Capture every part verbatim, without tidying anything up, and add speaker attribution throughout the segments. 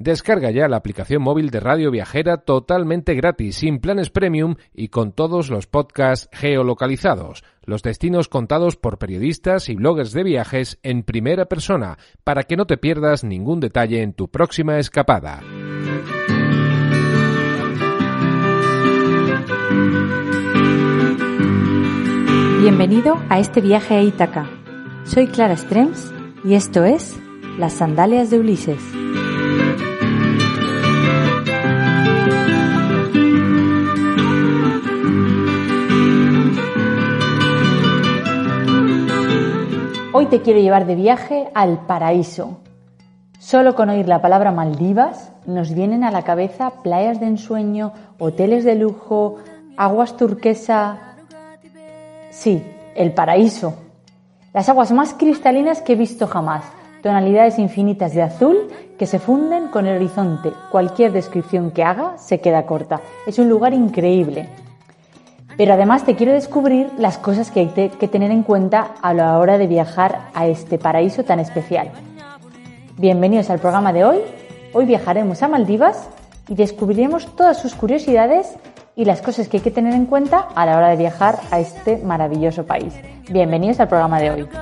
Speaker 1: Descarga ya la aplicación móvil de Radio Viajera totalmente gratis, sin planes premium y con todos los podcasts geolocalizados, los destinos contados por periodistas y bloggers de viajes en primera persona, para que no te pierdas ningún detalle en tu próxima escapada.
Speaker 2: Bienvenido a este viaje a Ítaca. Soy Clara Strems y esto es Las Sandalias de Ulises. Hoy te quiero llevar de viaje al paraíso. Solo con oír la palabra Maldivas nos vienen a la cabeza playas de ensueño, hoteles de lujo, aguas turquesa. Sí, el paraíso. Las aguas más cristalinas que he visto jamás, tonalidades infinitas de azul que se funden con el horizonte. Cualquier descripción que haga se queda corta. Es un lugar increíble. Pero además te quiero descubrir las cosas que hay que tener en cuenta a la hora de viajar a este paraíso tan especial. Bienvenidos al programa de hoy. Hoy viajaremos a Maldivas y descubriremos todas sus curiosidades y las cosas que hay que tener en cuenta a la hora de viajar a este maravilloso país. Bienvenidos al programa de hoy.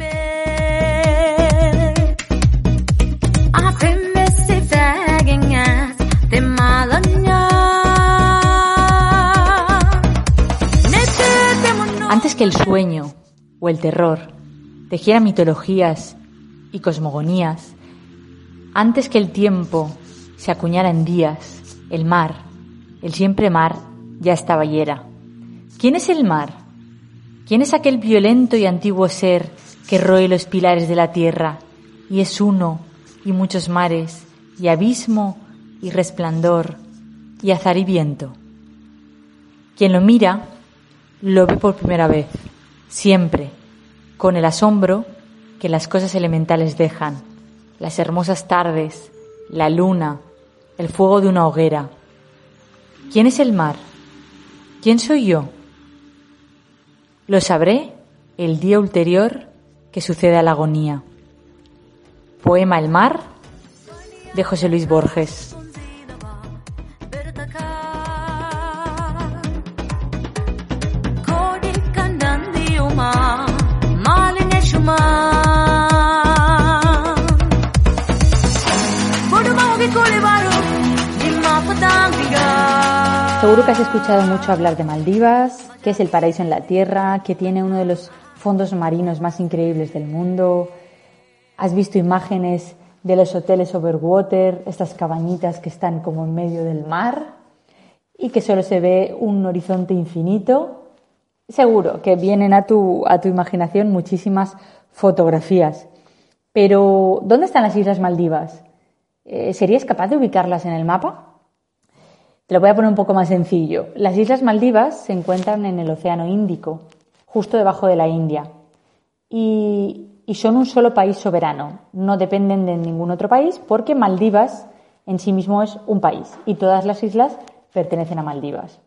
Speaker 2: Antes que el sueño o el terror tejieran mitologías y cosmogonías, antes que el tiempo se acuñara en días, el mar, el siempre mar, ya estaba y era. ¿Quién es el mar? ¿Quién es aquel violento y antiguo ser que roe los pilares de la tierra y es uno y muchos mares y abismo y resplandor y azar y viento? Quien lo mira lo ve por primera vez, siempre, con el asombro que las cosas elementales dejan, las hermosas tardes, la luna, el fuego de una hoguera. ¿Quién es el mar? ¿Quién soy yo? Lo sabré el día ulterior que suceda la agonía. Poema El mar, de José Luis Borges. Seguro que has escuchado mucho hablar de Maldivas, que es el paraíso en la tierra, que tiene uno de los fondos marinos más increíbles del mundo. Has visto imágenes de los hoteles overwater, estas cabañitas que están como en medio del mar y que solo se ve un horizonte infinito. Seguro que vienen a tu, a tu imaginación muchísimas fotografías. Pero, ¿dónde están las Islas Maldivas? Eh, ¿Serías capaz de ubicarlas en el mapa? Te lo voy a poner un poco más sencillo. Las Islas Maldivas se encuentran en el Océano Índico, justo debajo de la India, y, y son un solo país soberano. No dependen de ningún otro país porque Maldivas en sí mismo es un país y todas las islas pertenecen a Maldivas.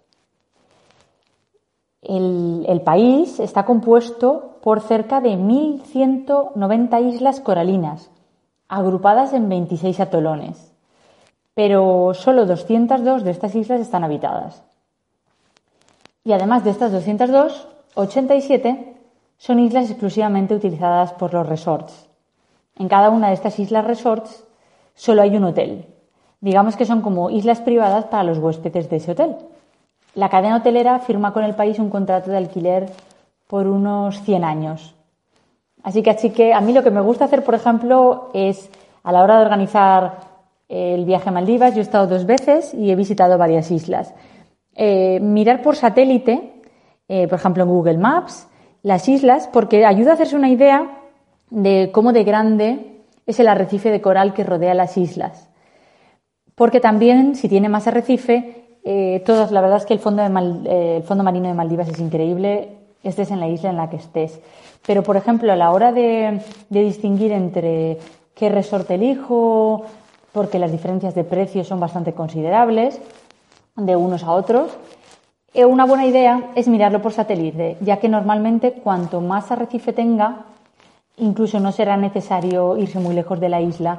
Speaker 2: El, el país está compuesto por cerca de mil ciento noventa islas coralinas, agrupadas en veintiséis atolones. Pero solo doscientas dos de estas islas están habitadas. Y además de estas doscientas dos, ochenta y siete son islas exclusivamente utilizadas por los resorts. En cada una de estas islas resorts solo hay un hotel. Digamos que son como islas privadas para los huéspedes de ese hotel. La cadena hotelera firma con el país un contrato de alquiler por unos cien años. Así que, así que a mí lo que me gusta hacer, por ejemplo, es a la hora de organizar el viaje a Maldivas, yo he estado dos veces y he visitado varias islas. Eh, mirar por satélite, eh, por ejemplo en Google Maps, las islas, porque ayuda a hacerse una idea de cómo de grande es el arrecife de coral que rodea las islas. Porque también, si tiene más arrecife, eh, todas, la verdad es que el fondo, de Mal, eh, el fondo marino de Maldivas es increíble, estés en la isla en la que estés. Pero, por ejemplo, a la hora de, de distinguir entre qué resort elijo, porque las diferencias de precios son bastante considerables de unos a otros, eh, una buena idea es mirarlo por satélite, ya que normalmente cuanto más arrecife tenga, incluso no será necesario irse muy lejos de la isla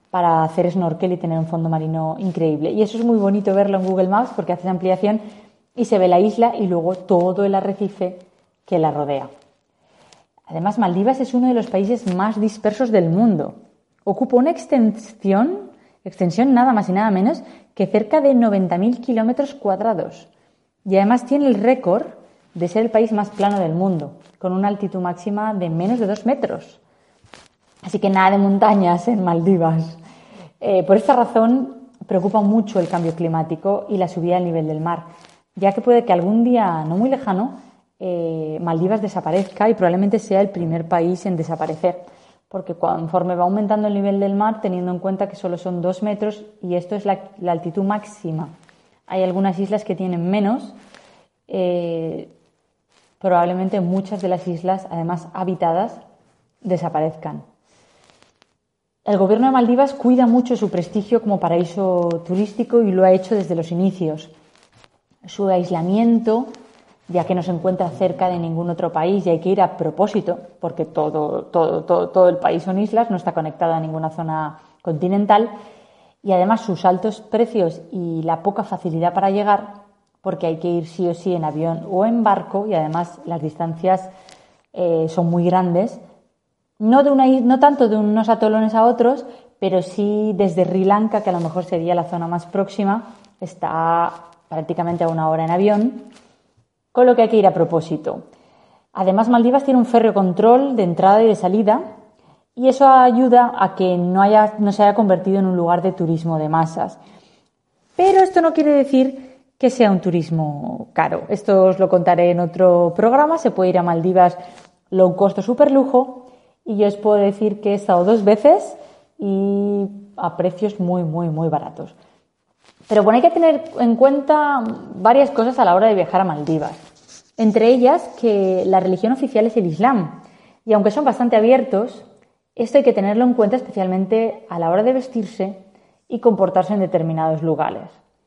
Speaker 2: para hacer snorkel y tener un fondo marino increíble. Y eso es muy bonito verlo en Google Maps porque haces ampliación y se ve la isla y luego todo el arrecife que la rodea. Además, Maldivas es uno de los países más dispersos del mundo. Ocupa una extensión, extensión nada más y nada menos que cerca de noventa mil kilómetros cuadrados. Y además tiene el récord de ser el país más plano del mundo, con una altitud máxima de menos de dos metros. Así que nada de montañas en Maldivas. Eh, por esta razón preocupa mucho el cambio climático y la subida del nivel del mar, ya que puede que algún día no muy lejano eh, Maldivas desaparezca y probablemente sea el primer país en desaparecer, porque conforme va aumentando el nivel del mar, teniendo en cuenta que solo son dos metros y esto es la, la altitud máxima. Hay algunas islas que tienen menos, eh, probablemente muchas de las islas, además habitadas, desaparezcan. El gobierno de Maldivas cuida mucho su prestigio como paraíso turístico y lo ha hecho desde los inicios. Su aislamiento, ya que no se encuentra cerca de ningún otro país y hay que ir a propósito, porque todo, todo, todo, todo el país son islas, no está conectado a ninguna zona continental, y además sus altos precios y la poca facilidad para llegar, porque hay que ir sí o sí en avión o en barco, y además las distancias eh, son muy grandes, no, de una, no tanto de unos atolones a otros, pero sí desde Sri Lanka, que a lo mejor sería la zona más próxima, está prácticamente a una hora en avión, con lo que hay que ir a propósito. Además, Maldivas tiene un férreo control de entrada y de salida y eso ayuda a que no, haya, no se haya convertido en un lugar de turismo de masas. Pero esto no quiere decir que sea un turismo caro. Esto os lo contaré en otro programa. Se puede ir a Maldivas low cost o super lujo y yo os puedo decir que he estado dos veces y a precios muy, muy, muy baratos. Pero bueno, hay que tener en cuenta varias cosas a la hora de viajar a Maldivas. Entre ellas que la religión oficial es el Islam. Y aunque son bastante abiertos, esto hay que tenerlo en cuenta especialmente a la hora de vestirse y comportarse en determinados lugares.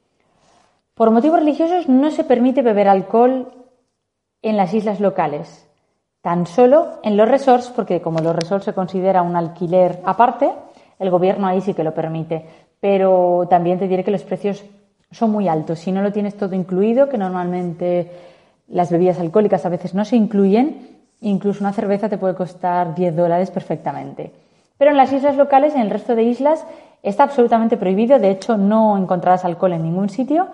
Speaker 2: Por motivos religiosos no se permite beber alcohol en las islas locales. Tan solo en los resorts, porque como los resorts se considera un alquiler aparte, el gobierno ahí sí que lo permite. Pero también te diré que los precios son muy altos. Si no lo tienes todo incluido, que normalmente las bebidas alcohólicas a veces no se incluyen, incluso una cerveza te puede costar diez dólares perfectamente. Pero en las islas locales, en el resto de islas, está absolutamente prohibido. De hecho, no encontrarás alcohol en ningún sitio,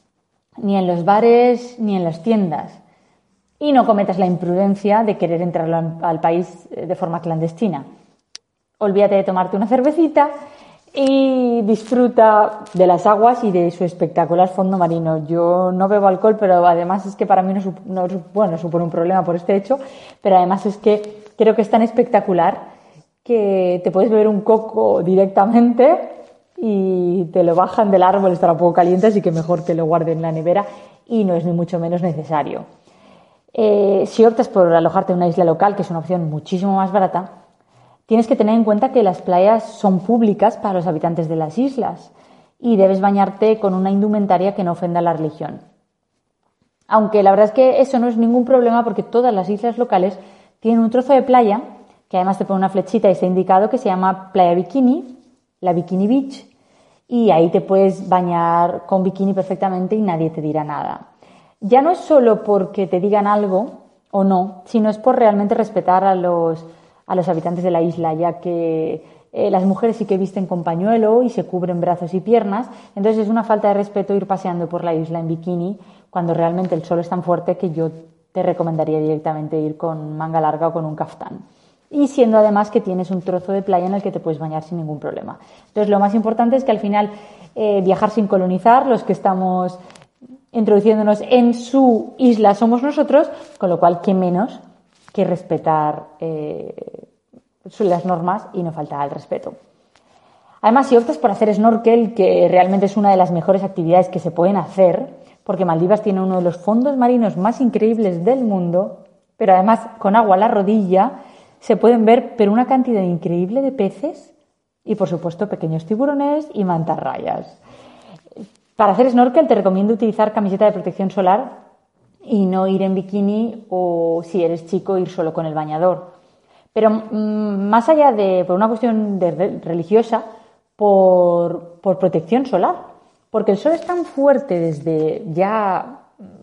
Speaker 2: ni en los bares, ni en las tiendas. Y no cometas la imprudencia de querer entrar al país de forma clandestina. Olvídate de tomarte una cervecita y disfruta de las aguas y de su espectacular fondo marino. Yo no bebo alcohol, pero además es que para mí no, no, bueno, supone un problema por este hecho, pero además es que creo que es tan espectacular que te puedes beber un coco directamente y te lo bajan del árbol, estará un poco caliente, así que mejor que lo guarde en la nevera y no es ni mucho menos necesario. Eh, si optas por alojarte en una isla local, que es una opción muchísimo más barata, tienes que tener en cuenta que las playas son públicas para los habitantes de las islas y debes bañarte con una indumentaria que no ofenda a la religión. Aunque la verdad es que eso no es ningún problema porque todas las islas locales tienen un trozo de playa, que además te pone una flechita y está indicado, que se llama Playa Bikini, la Bikini Beach, y ahí te puedes bañar con bikini perfectamente y nadie te dirá nada. Ya no es solo porque te digan algo o no, sino es por realmente respetar a los a los habitantes de la isla, ya que eh, las mujeres sí que visten con pañuelo y se cubren brazos y piernas, entonces es una falta de respeto ir paseando por la isla en bikini cuando realmente el sol es tan fuerte que yo te recomendaría directamente ir con manga larga o con un kaftán. Y siendo además que tienes un trozo de playa en el que te puedes bañar sin ningún problema. Entonces lo más importante es que al final eh, viajar sin colonizar, los que estamos introduciéndonos en su isla somos nosotros, con lo cual qué menos que respetar eh, las normas y no faltar al respeto. Además, si optas por hacer snorkel, que realmente es una de las mejores actividades que se pueden hacer, porque Maldivas tiene uno de los fondos marinos más increíbles del mundo, pero además con agua a la rodilla se pueden ver pero una cantidad increíble de peces y, por supuesto, pequeños tiburones y mantarrayas. Para hacer snorkel te recomiendo utilizar camiseta de protección solar y no ir en bikini o, si eres chico, ir solo con el bañador. Pero mmm, más allá de por una cuestión de re- religiosa, por, por protección solar, porque el sol es tan fuerte desde ya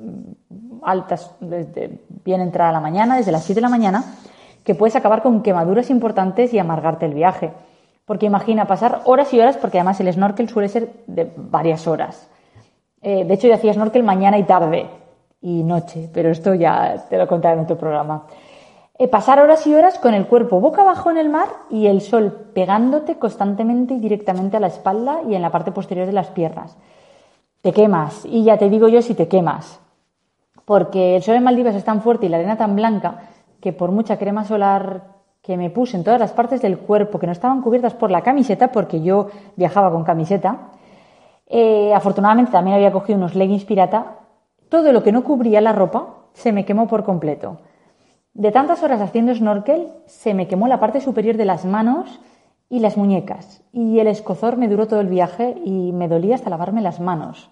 Speaker 2: altas, desde bien entrada la mañana, desde las siete de la mañana, que puedes acabar con quemaduras importantes y amargarte el viaje. Porque imagina pasar horas y horas, porque además el snorkel suele ser de varias horas. Eh, de hecho, yo hacía snorkel mañana y tarde y noche, pero esto ya te lo contaré en otro programa. Eh, pasar horas y horas con el cuerpo boca abajo en el mar y el sol pegándote constantemente y directamente a la espalda y en la parte posterior de las piernas. Te quemas, y ya te digo yo si te quemas, porque el sol en Maldivas es tan fuerte y la arena tan blanca que por mucha crema solar que me puse en todas las partes del cuerpo que no estaban cubiertas por la camiseta, porque yo viajaba con camiseta, eh, afortunadamente también había cogido unos leggings pirata, todo lo que no cubría la ropa se me quemó por completo. De tantas horas haciendo snorkel, se me quemó la parte superior de las manos y las muñecas, y el escozor me duró todo el viaje y me dolía hasta lavarme las manos.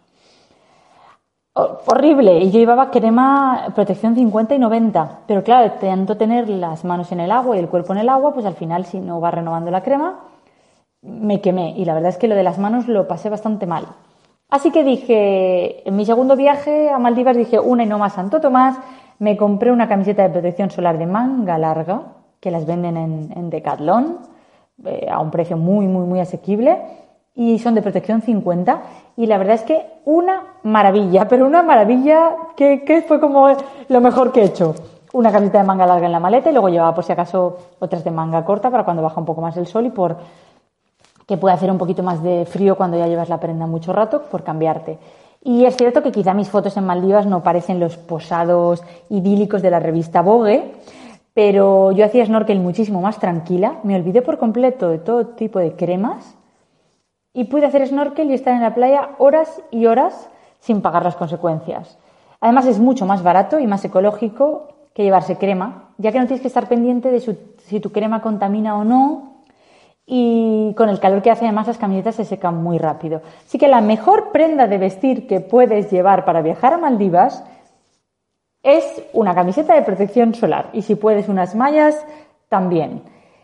Speaker 2: Oh, horrible, y yo llevaba crema protección cincuenta y noventa, pero claro, tanto tener las manos en el agua y el cuerpo en el agua, pues al final si no va renovando la crema, me quemé, y la verdad es que lo de las manos lo pasé bastante mal. Así que dije, en mi segundo viaje a Maldivas dije, una y no más Santo Tomás, me compré una camiseta de protección solar de manga larga, que las venden en, en Decathlon, eh, a un precio muy, muy, muy asequible, y son de protección cincuenta, y la verdad es que una maravilla, pero una maravilla que, que fue como lo mejor que he hecho. Una camiseta de manga larga en la maleta y luego llevaba por si acaso otras de manga corta para cuando baja un poco más el sol y por que puede hacer un poquito más de frío cuando ya llevas la prenda mucho rato, por cambiarte. Y es cierto que quizá mis fotos en Maldivas no parecen los posados idílicos de la revista Vogue, pero yo hacía snorkel muchísimo más tranquila, me olvidé por completo de todo tipo de cremas y pude hacer snorkel y estar en la playa horas y horas sin pagar las consecuencias. Además es mucho más barato y más ecológico que llevarse crema, ya que no tienes que estar pendiente de su, si tu crema contamina o no, y con el calor que hace además las camisetas se secan muy rápido. Así que la mejor prenda de vestir que puedes llevar para viajar a Maldivas es una camiseta de protección solar y si puedes unas mallas también.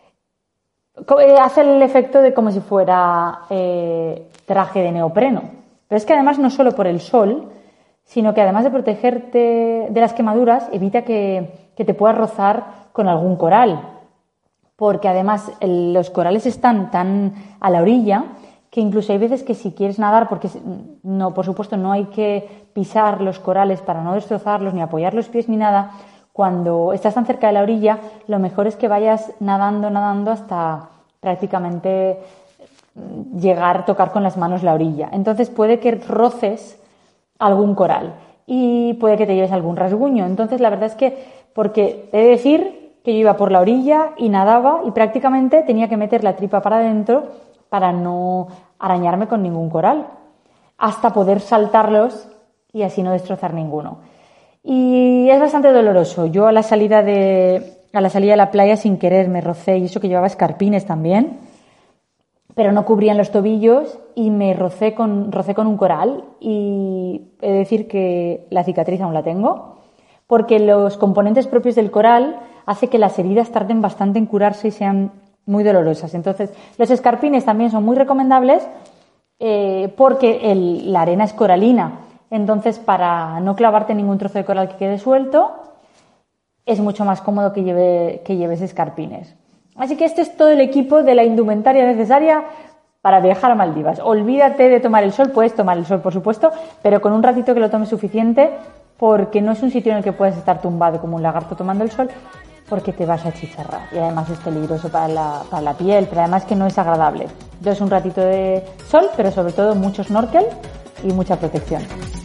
Speaker 2: Hace el efecto de como si fuera eh, traje de neopreno. Pero es que además no solo por el sol, sino que además de protegerte de las quemaduras, evita que, que te puedas rozar con algún coral. Porque además el, los corales están tan a la orilla que incluso hay veces que si quieres nadar, porque no, por supuesto no hay que pisar los corales para no destrozarlos ni apoyar los pies ni nada, cuando estás tan cerca de la orilla, lo mejor es que vayas nadando, nadando hasta prácticamente llegar a tocar con las manos la orilla. Entonces puede que roces algún coral y puede que te lleves algún rasguño. Entonces la verdad es que, porque he de decir que yo iba por la orilla y nadaba y prácticamente tenía que meter la tripa para adentro para no arañarme con ningún coral, hasta poder saltarlos y así no destrozar ninguno. Y es bastante doloroso. Yo a la salida de, a la salida de la playa sin querer me rocé, y eso que llevaba escarpines también, pero no cubrían los tobillos y me rocé con, rocé con un coral y he de decir que la cicatriz aún la tengo, porque los componentes propios del coral hace que las heridas tarden bastante en curarse y sean muy dolorosas. Entonces, los escarpines también son muy recomendables eh, porque el, la arena es coralina. Entonces, para no clavarte ningún trozo de coral que quede suelto, es mucho más cómodo que, lleve, que lleves escarpines. Así que este es todo el equipo de la indumentaria necesaria para viajar a Maldivas. Olvídate de tomar el sol, puedes tomar el sol, por supuesto, pero con un ratito que lo tomes suficiente, porque no es un sitio en el que puedes estar tumbado como un lagarto tomando el sol, porque te vas a chicharrar y además es peligroso para la, para la piel, pero además que no es agradable. Entonces un ratito de sol, pero sobre todo mucho snorkel y mucha protección.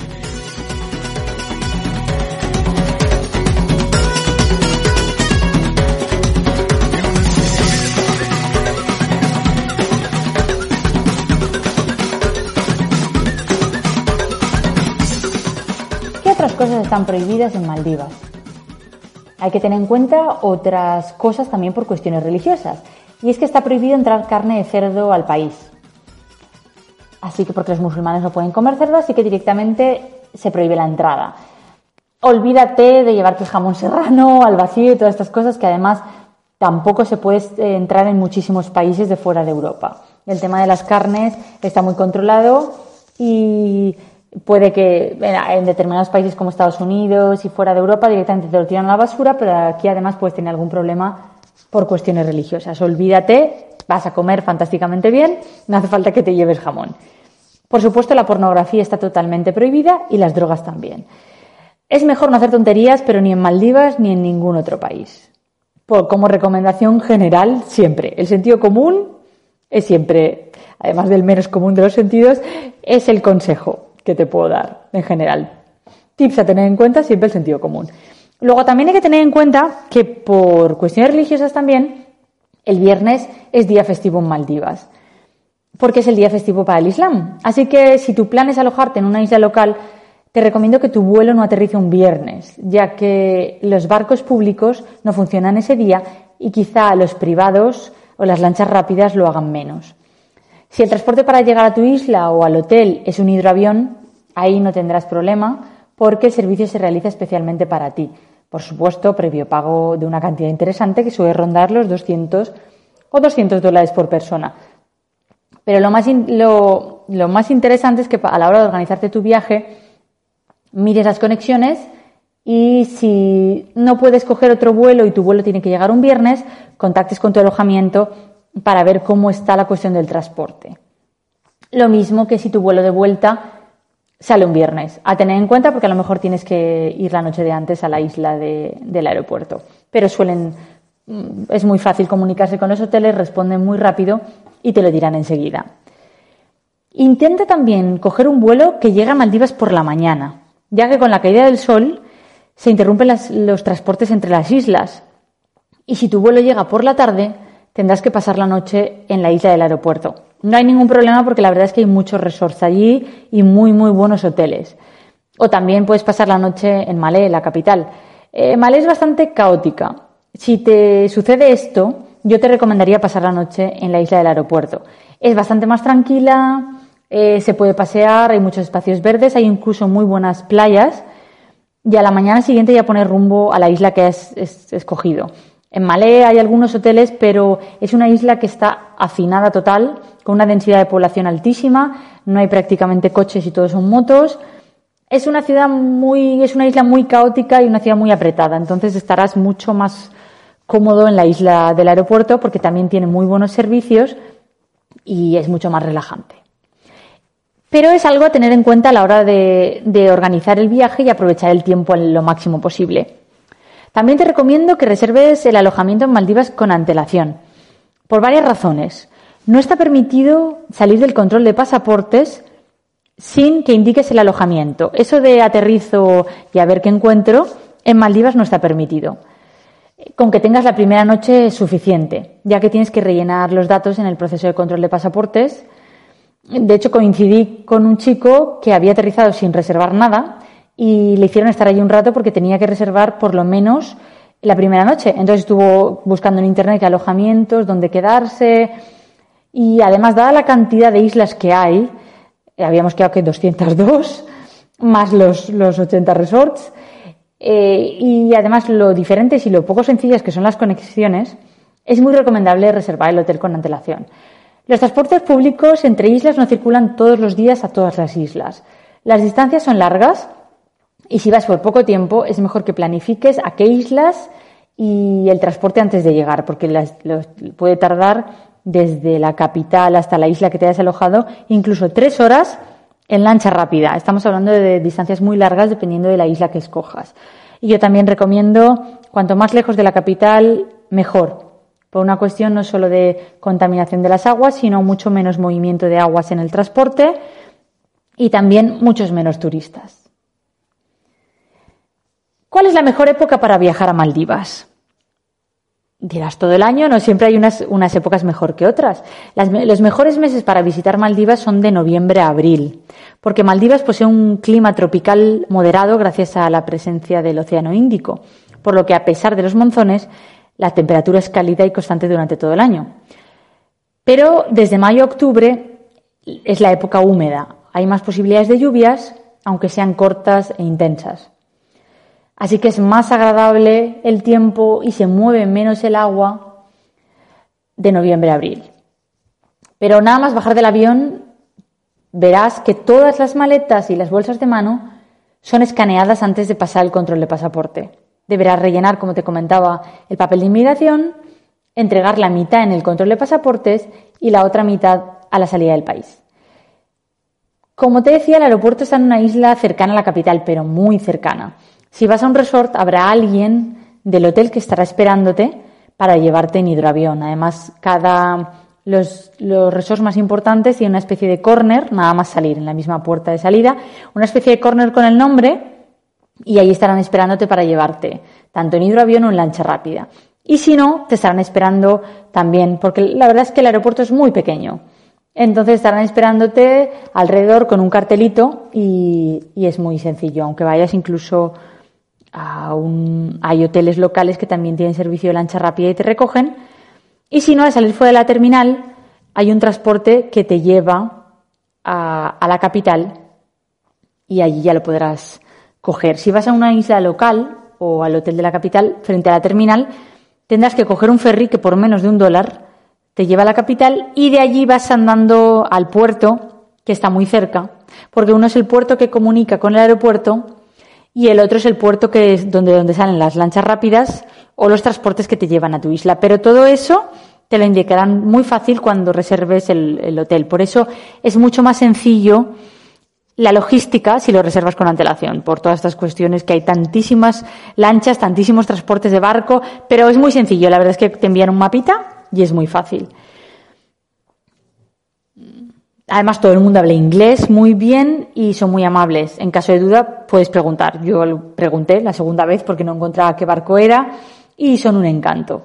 Speaker 2: ¿Qué otras cosas están prohibidas en Maldivas? Hay que tener en cuenta otras cosas también por cuestiones religiosas. Y es que está prohibido entrar carne de cerdo al país. Así que porque los musulmanes no pueden comer cerdo, así que directamente se prohíbe la entrada. Olvídate de llevarte jamón serrano al vacío y todas estas cosas que además tampoco se puede entrar en muchísimos países de fuera de Europa. El tema de las carnes está muy controlado y puede que en determinados países como Estados Unidos y fuera de Europa directamente te lo tiran a la basura, pero aquí además puedes tener algún problema por cuestiones religiosas. Olvídate, vas a comer fantásticamente bien, no hace falta que te lleves jamón. Por supuesto, la pornografía está totalmente prohibida y las drogas también. Es mejor no hacer tonterías, pero ni en Maldivas ni en ningún otro país. Por, como recomendación general, siempre. El sentido común es siempre, además del menos común de los sentidos, es el consejo que te puedo dar en general. Tips a tener en cuenta, siempre el sentido común. Luego también hay que tener en cuenta que por cuestiones religiosas también, el viernes es día festivo en Maldivas, porque es el día festivo para el Islam. Así que si tu plan es alojarte en una isla local, te recomiendo que tu vuelo no aterrice un viernes, ya que los barcos públicos no funcionan ese día y quizá los privados o las lanchas rápidas lo hagan menos. Si el transporte para llegar a tu isla o al hotel es un hidroavión, ahí no tendrás problema porque el servicio se realiza especialmente para ti. Por supuesto, previo pago de una cantidad interesante que suele rondar los doscientos o doscientos dólares por persona. Pero lo más, in, lo, lo más interesante es que a la hora de organizarte tu viaje, mires las conexiones y si no puedes coger otro vuelo y tu vuelo tiene que llegar un viernes, contactes con tu alojamiento para ver cómo está la cuestión del transporte. Lo mismo que si tu vuelo de vuelta sale un viernes. A tener en cuenta porque a lo mejor tienes que ir la noche de antes a la isla de, del aeropuerto. Pero suelen, es muy fácil comunicarse con los hoteles, responden muy rápido y te lo dirán enseguida. Intenta también coger un vuelo que llegue a Maldivas por la mañana, ya que con la caída del sol se interrumpen las, los transportes entre las islas. Y si tu vuelo llega por la tarde, tendrás que pasar la noche en la isla del aeropuerto. No hay ningún problema porque la verdad es que hay muchos resorts allí y muy, muy buenos hoteles. O también puedes pasar la noche en Malé, la capital. Eh, Malé es bastante caótica. Si te sucede esto, yo te recomendaría pasar la noche en la isla del aeropuerto. Es bastante más tranquila, eh, se puede pasear, hay muchos espacios verdes, hay incluso muy buenas playas y a la mañana siguiente ya poner rumbo a la isla que has es, escogido. En Malé hay algunos hoteles, pero es una isla que está hacinada total, con una densidad de población altísima, no hay prácticamente coches y todos son motos. Es una ciudad muy, es una isla muy caótica y una ciudad muy apretada, entonces estarás mucho más cómodo en la isla del aeropuerto porque también tiene muy buenos servicios y es mucho más relajante. Pero es algo a tener en cuenta a la hora de, de organizar el viaje y aprovechar el tiempo en lo máximo posible. También te recomiendo que reserves el alojamiento en Maldivas con antelación, por varias razones. No está permitido salir del control de pasaportes sin que indiques el alojamiento. Eso de aterrizo y a ver qué encuentro, en Maldivas no está permitido. Con que tengas la primera noche es suficiente, ya que tienes que rellenar los datos en el proceso de control de pasaportes. De hecho, coincidí con un chico que había aterrizado sin reservar nada y le hicieron estar allí un rato porque tenía que reservar por lo menos la primera noche. Entonces estuvo buscando en internet alojamientos, dónde quedarse y además, dada la cantidad de islas que hay, habíamos quedado que doscientos dos, más los, los ochenta resorts, eh, y además lo diferentes y lo poco sencillas que son las conexiones, es muy recomendable reservar el hotel con antelación. Los transportes públicos entre islas no circulan todos los días a todas las islas. Las distancias son largas y si vas por poco tiempo es mejor que planifiques a qué islas y el transporte antes de llegar, porque las, los, puede tardar desde la capital hasta la isla que te hayas alojado incluso tres horas en lancha rápida. Estamos hablando de distancias muy largas dependiendo de la isla que escojas. Y yo también recomiendo, cuanto más lejos de la capital, mejor. Por una cuestión no solo de contaminación de las aguas, sino mucho menos movimiento de aguas en el transporte y también muchos menos turistas. ¿Cuál es la mejor época para viajar a Maldivas? Dirás, todo el año, no siempre hay unas, unas épocas mejor que otras. Las, los mejores meses para visitar Maldivas son de noviembre a abril, porque Maldivas posee un clima tropical moderado gracias a la presencia del Océano Índico, por lo que a pesar de los monzones, la temperatura es cálida y constante durante todo el año. Pero desde mayo a octubre es la época húmeda. Hay más posibilidades de lluvias, aunque sean cortas e intensas. Así que es más agradable el tiempo y se mueve menos el agua de noviembre a abril. Pero nada más bajar del avión, verás que todas las maletas y las bolsas de mano son escaneadas antes de pasar el control de pasaporte. Deberás rellenar, como te comentaba, el papel de inmigración, entregar la mitad en el control de pasaportes y la otra mitad a la salida del país. Como te decía, el aeropuerto está en una isla cercana a la capital, pero muy cercana. Si vas a un resort, habrá alguien del hotel que estará esperándote para llevarte en hidroavión. Además, cada los, los resorts más importantes tienen una especie de corner, nada más salir en la misma puerta de salida, una especie de corner con el nombre y ahí estarán esperándote para llevarte, tanto en hidroavión o en lancha rápida. Y si no, te estarán esperando también, porque la verdad es que el aeropuerto es muy pequeño. Entonces estarán esperándote alrededor con un cartelito y, y es muy sencillo, aunque vayas incluso a un... Hay hoteles locales que también tienen servicio de lancha rápida y te recogen. Y si no, al salir fuera de la terminal hay un transporte que te lleva a, a la capital y allí ya lo podrás coger. Si vas a una isla local o al hotel de la capital, frente a la terminal, tendrás que coger un ferry que por menos de un dólar te lleva a la capital y de allí vas andando al puerto, que está muy cerca, porque uno es el puerto que comunica con el aeropuerto y el otro es el puerto que es donde, donde salen las lanchas rápidas o los transportes que te llevan a tu isla. Pero todo eso te lo indicarán muy fácil cuando reserves el, el hotel. Por eso es mucho más sencillo la logística si lo reservas con antelación, por todas estas cuestiones que hay tantísimas lanchas, tantísimos transportes de barco, pero es muy sencillo. La verdad es que te envían un mapita y es muy fácil. Además, todo el mundo habla inglés muy bien y son muy amables. En caso de duda, puedes preguntar. Yo lo pregunté la segunda vez porque no encontraba qué barco era y son un encanto.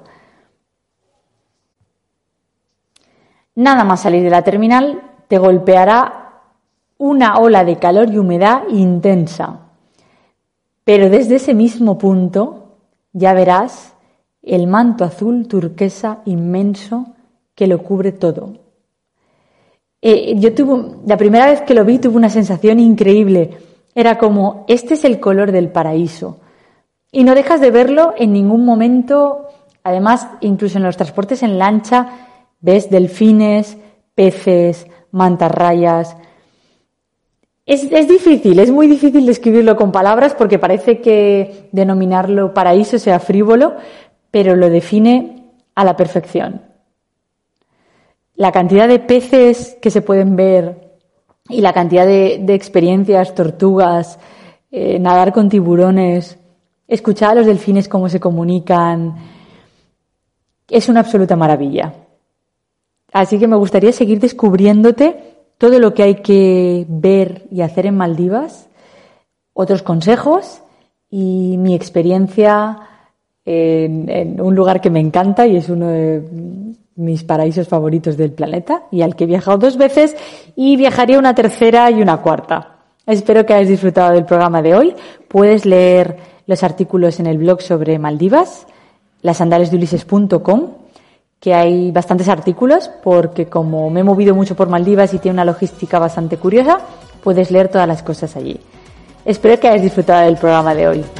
Speaker 2: Nada más salir de la terminal, te golpeará una ola de calor y humedad intensa. Pero desde ese mismo punto ya verás el manto azul turquesa inmenso que lo cubre todo. Eh, yo tuve, la primera vez que lo vi tuve una sensación increíble. Era como, este es el color del paraíso. Y no dejas de verlo en ningún momento. Además, incluso en los transportes en lancha, ves delfines, peces, mantarrayas. Es, es difícil, es muy difícil describirlo con palabras porque parece que denominarlo paraíso sea frívolo, pero lo define a la perfección. La cantidad de peces que se pueden ver y la cantidad de, de experiencias, tortugas, eh, nadar con tiburones, escuchar a los delfines cómo se comunican, es una absoluta maravilla. Así que me gustaría seguir descubriéndote todo lo que hay que ver y hacer en Maldivas, otros consejos y mi experiencia En, en un lugar que me encanta y es uno de mis paraísos favoritos del planeta y al que he viajado dos veces y viajaría una tercera y una cuarta. Espero que hayas disfrutado del programa de hoy. Puedes leer los artículos en el blog sobre Maldivas, las sandalias de ulises punto com, que hay bastantes artículos porque como me he movido mucho por Maldivas y tiene una logística bastante curiosa, puedes leer todas las cosas allí. Espero que hayas disfrutado del programa de hoy.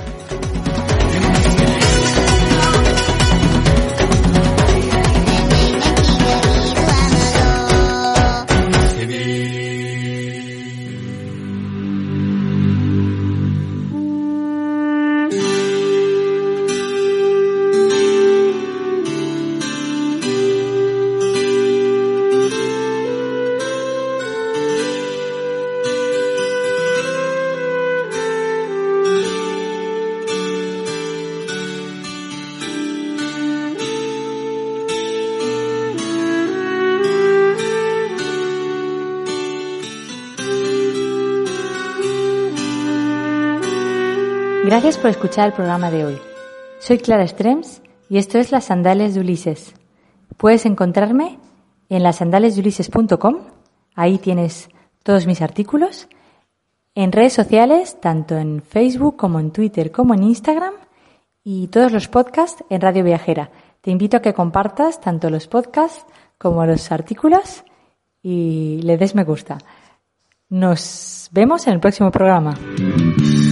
Speaker 2: Gracias por escuchar el programa de hoy. Soy Clara Strems y esto es Las Sandalias de Ulises. Puedes encontrarme en las sandalias de ulises punto com, ahí tienes todos mis artículos, en redes sociales, tanto en Facebook como en Twitter como en Instagram, y todos los podcasts en Radio Viajera. Te invito a que compartas tanto los podcasts como los artículos y le des me gusta. Nos vemos en el próximo programa.